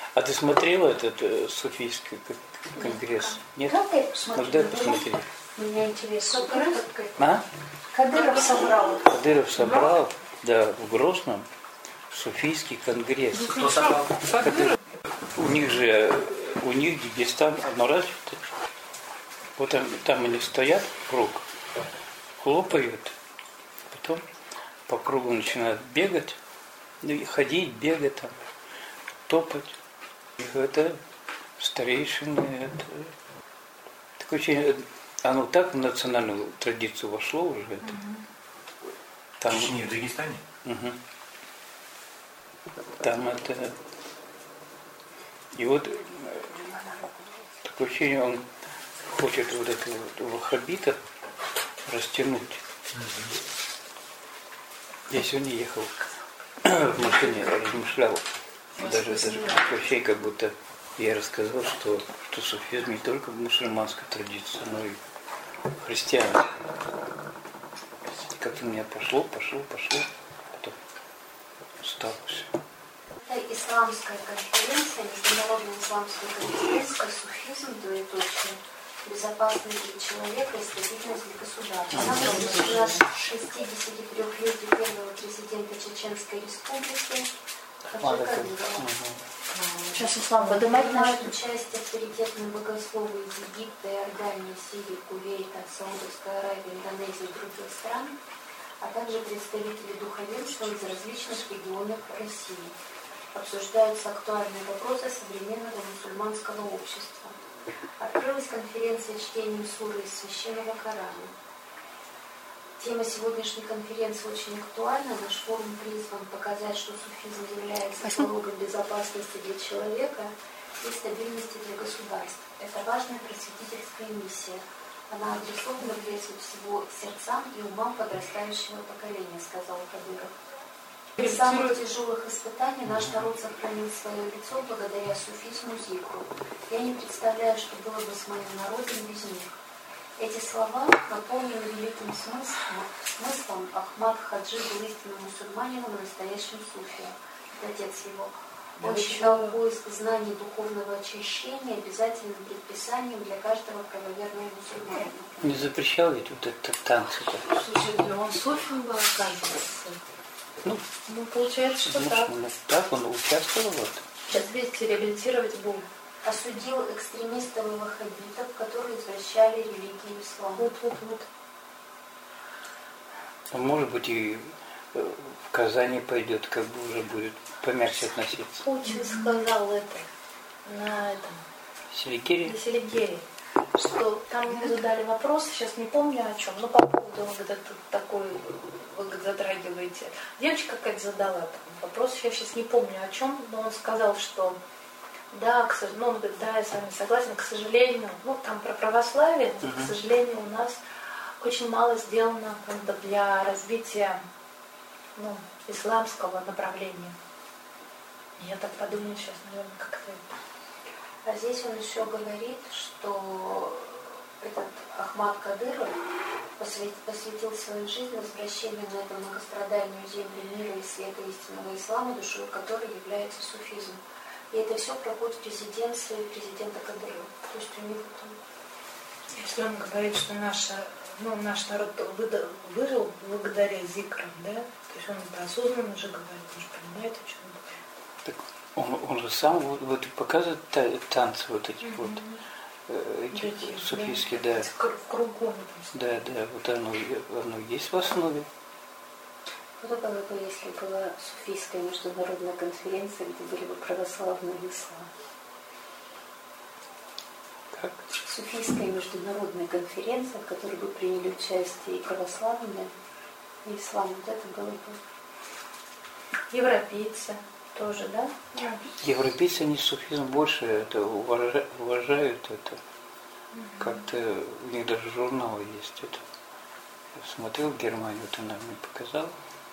А ты смотрела этот суфийский конгресс? Нет? Когда посмотри? Меня интересует. А? Кадыров собрал. Кадыров собрал, да, в Грозном суфийский конгресс. Кто собрал? У них Дагестан одно развито. Вот там они стоят в круг, хлопают, потом по кругу начинают бегать, ходить, бегать там, топать. Это старейшины, это такое ощущение, оно так в национальную традицию вошло уже. Это. Там, В Чечне, в Дагестане? Угу. Там это... И вот такое ощущение, он хочет вот этого ваххабита растянуть. Я сегодня ехал в машине, размышлял. Даже такое ощущение, как будто я рассказал, что суфизм не только в мусульманской традиции, но и в христианстве. Как-то у меня пошло, потом стало все. Это исламская конференция, международная исламская конференция, суфизм, двоеточие, безопасность для человека и стабильность для государства. Она посвящена 63-летию первого президента Чеченской республики Хаджи Кадырова. Сейчас ислам Принимают участие авторитетные богословы из Египта, Иордании, Сирии, Кувейта, Саудовской Аравии, Индонезии и других стран, а также представители духовенства из различных регионов России. Обсуждаются актуальные вопросы современного мусульманского общества. Открылась конференция чтением суры из Священного Корана. Тема сегодняшней конференции очень актуальна. Наш форум призван показать, что суфизм является залогом безопасности для человека и стабильности для государств. Это важная просветительская миссия. Она адресована прежде всего сердцам и умам подрастающего поколения, сказал Кадыров. В самых тяжелых испытаний наш народ сохранил свое лицо благодаря суфизму зикру. Я не представляю, что было бы с моим народом без них. Эти слова наполнены великим смыслом. Ахмад Хаджи был истинным мусульманином и настоящим суфием. Отец его. Он считал поиск знаний духовного очищения обязательным предписанием для каждого правоверного мусульманина. Не запрещал ведь вот это танцы? Слушай, он суфием был, оказывается. Ну, получается, что так. Так, он участвовал в этом. Сейчас вместе реабилитировать будем. Осудил экстремистов и ваххабитов, которые извращали религию ислама. Вот. А может быть и в Казани пойдет, как бы уже будет помягче относиться. Путин сказал это на этом. Селигере? На Селигере. Что там ему задали вопрос, сейчас не помню о чем, но по поводу, он говорит, такой, вы говорит, затрагиваете. Девочка какая-то задала там вопрос, я сейчас не помню о чем, но он сказал, что да, он говорит, да, я с вами согласен, к сожалению, там про православие, но, к сожалению, у нас очень мало сделано как бы для развития исламского направления. Я так подумала сейчас, наверное, как-то. А здесь он еще говорит, что этот Ахмад Кадыров посвятил свою жизнь возвращению на эту многострадальную землю мира и света истинного ислама, душой которой является суфизм. И это все проходит в резиденции президента Кадырова. То есть у них там... Если он говорит, что наш народ выжил благодаря зикрам, да? То есть он это осознанно же говорит, он же понимает, о чем он говорит. Так он же сам вот показывает танцы вот эти эти суфийские, да. Кругом. Да, вот оно есть в основе. Что было бы, если была суфийская международная конференция, где были бы православные и ислам? Как? Суфийская международная конференция, в которой бы приняли участие и православные, и ислам. Вот это было бы. Европейцы тоже, да? Европейцы, они суфизм больше это уважают это. Как-то у них даже журналы есть это. Я смотрел в Германию, ты нам не показал.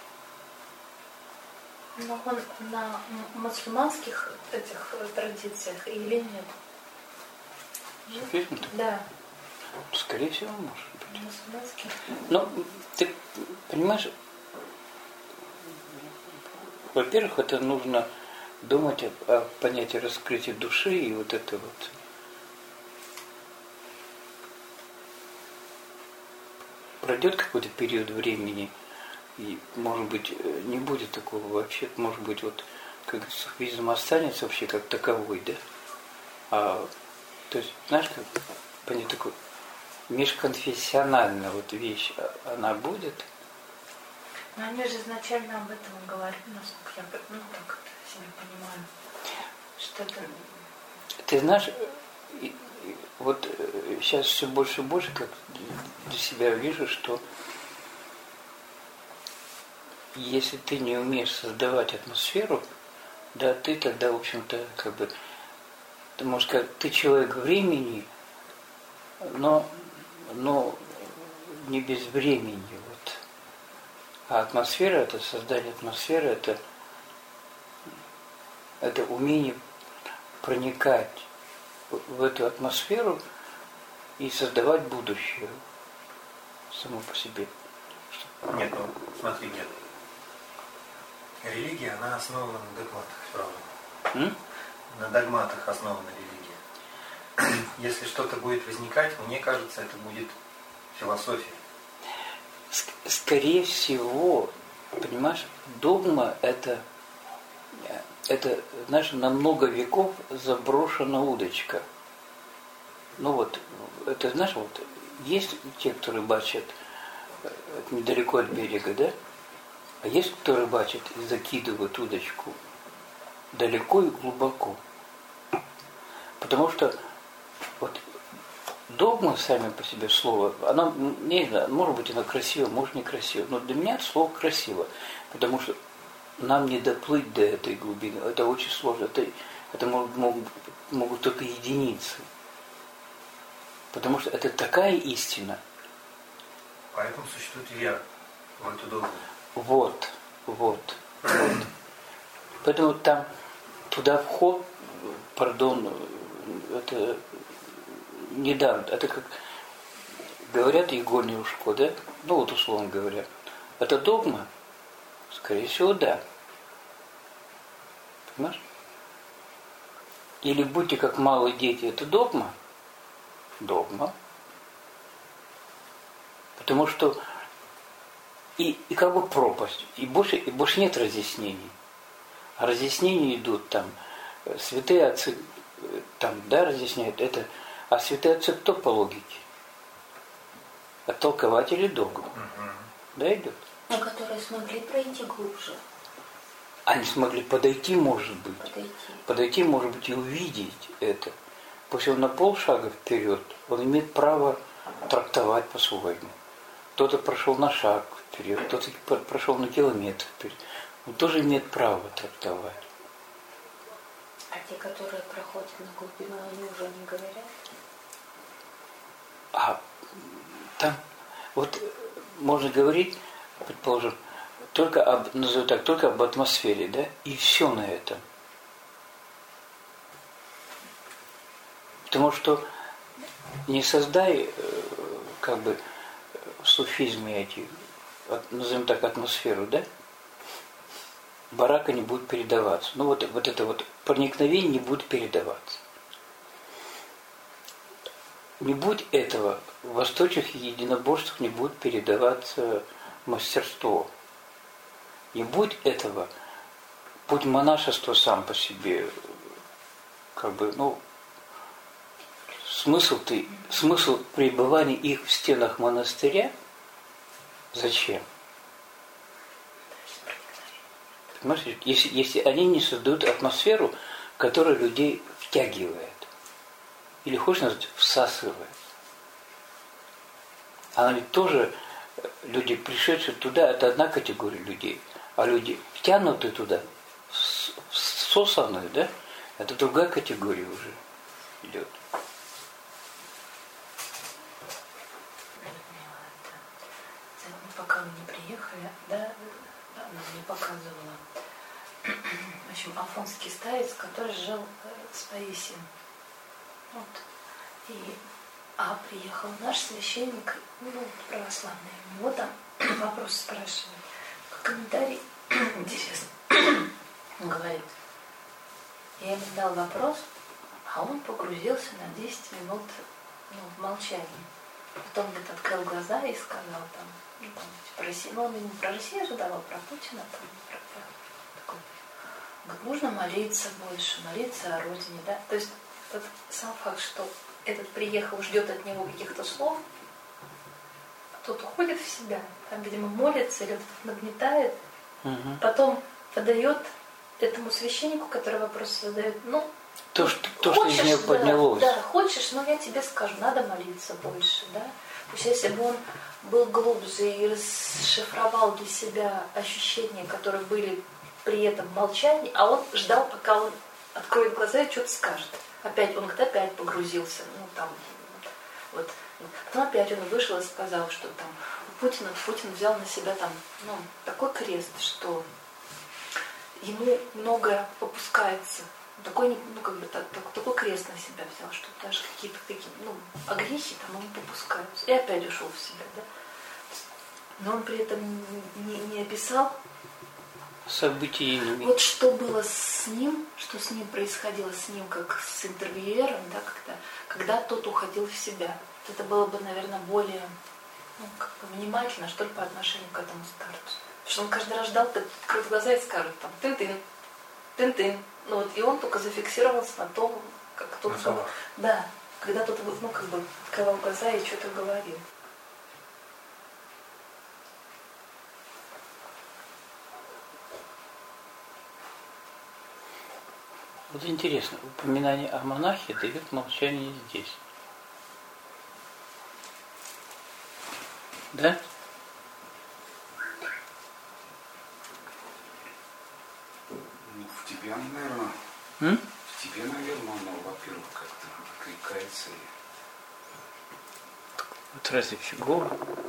Но он на мусульманских этих традициях или нет? Суфизм? Да. Скорее всего, может быть. Мусульманских. Но ты понимаешь, во-первых, это нужно думать о понятии раскрытия души и вот это вот. Пройдет какой-то период времени, и, может быть, не будет такого вообще, может быть, вот как суфизм останется вообще как таковой, да? То есть, знаешь, как понять такой межконфессиональная вот вещь, она будет? Но они же изначально об этом говорили, насколько я так это себе понимаю, что это... Ты знаешь, вот сейчас все больше и больше, как для себя вижу, что если ты не умеешь создавать атмосферу, да, ты тогда, в общем-то, как бы, ты можешь сказать, ты человек времени, но не без времени. Вот. А атмосфера, это создание атмосферы, это умение проникать в эту атмосферу и создавать будущее само по себе. Нет, ну смотри, нет. Религия, она основана на догматах, правда? На догматах основана религия. Если что-то будет возникать, мне кажется, это будет философия. Скорее всего, понимаешь, догма это, знаешь, на много веков заброшена удочка. Ну вот, это, знаешь, вот есть те, кто рыбачат недалеко от берега, да? А есть кто рыбачит и закидывает удочку далеко и глубоко. Потому что вот догма сами по себе слово, оно, не знаю, может быть оно красиво, может некрасиво, но для меня слово красиво, потому что нам не доплыть до этой глубины, это очень сложно, это могут только единицы. Потому что это такая истина. Поэтому существует вера в эту догму. Вот. Поэтому там туда вход, это не дан. Это как говорят игольное ушко, да? Ну вот условно говоря. Это догма? Скорее всего, да. Понимаешь? Или будьте как малые дети, это догма? Догма. Потому что и как бы пропасть, и больше нет разъяснений. А разъяснения идут там, святые отцы там, да, разъясняют это, а святые отцы кто по логике? Оттолкователи догм. Да, идет? Но которые смогли пройти глубже. Они смогли подойти, может быть. Подойти, может быть, и увидеть это. Пусть он на полшага вперед, он имеет право трактовать по-своему. Кто-то прошел на шаг вперед, кто-то прошел на километр вперед. Он тоже имеет право трактовать. А те, которые проходят на глубину, они уже не говорят? А там, вот можно говорить, предположим, только об атмосфере, да, и все на этом. Потому что не создай, как бы, в суфизме эти, назовем так, атмосферу, да, барака не будет передаваться. Ну вот это вот проникновение не будет передаваться. Не будь этого, в восточных единоборствах не будет передаваться мастерство. Не будь этого, будь монашество сам по себе, как бы, ну, смысл пребывания их в стенах монастыря, зачем? Понимаешь, если они не создают атмосферу, которая людей втягивает, или хочешь назвать, всасывает. Она ведь тоже, люди, пришедшие туда, это одна категория людей, а люди, втянутые туда, всосанные, да, это другая категория уже идет. Пока мы не приехали, да, она мне показывала, в общем, афонский старец, который жил с Паисием. Вот. А приехал наш священник, ну, православный, у него там вопрос спрашивает. Комментарий интересный. Он говорит, Я ему дал вопрос, а он погрузился на 10 минут в молчании. Потом говорит, открыл глаза и сказал там, про Россию. Ну, он ему про Россию задавал, про Путина, там, такой. Говорит, нужно молиться больше, молиться о родине, да. То есть вот сам факт, что этот приехал, ждет от него каких-то слов, а тот уходит в себя, там, видимо, молится или нагнетает, потом подает этому священнику, который вопрос задает, то, что из него да, поднялось. Да, хочешь, но я тебе скажу, надо молиться больше, да. То есть если бы он был глубже и расшифровал для себя ощущения, которые были при этом молчании, а он ждал, пока он откроет глаза и что-то скажет. Опять он опять погрузился, Потом опять он вышел и сказал, что там Путин взял на себя там, такой крест, что ему многое попускается. Такой, такой крест на себя взял, что даже какие-то такие, огрехи там ему попускаются. И опять ушел в себя, да. Но он при этом не описал событиями. Вот что было с ним, что с ним происходило с ним, как с интервьюером, да, когда тот уходил в себя. Это было бы, наверное, более внимательно, что ли, по отношению к этому старцу. Потому что он каждый раз ждал, откроет глаза и скажет там тын-тын, тын-тын. И он только зафиксировался на том, как тот... Да, когда тот открывал глаза и что-то говорил. Вот интересно, упоминание о монахе дает молчание здесь. Да? В тебе, наверное. В тебе, наверное, оно, во-первых, как-то откликается. Вот разве фигово?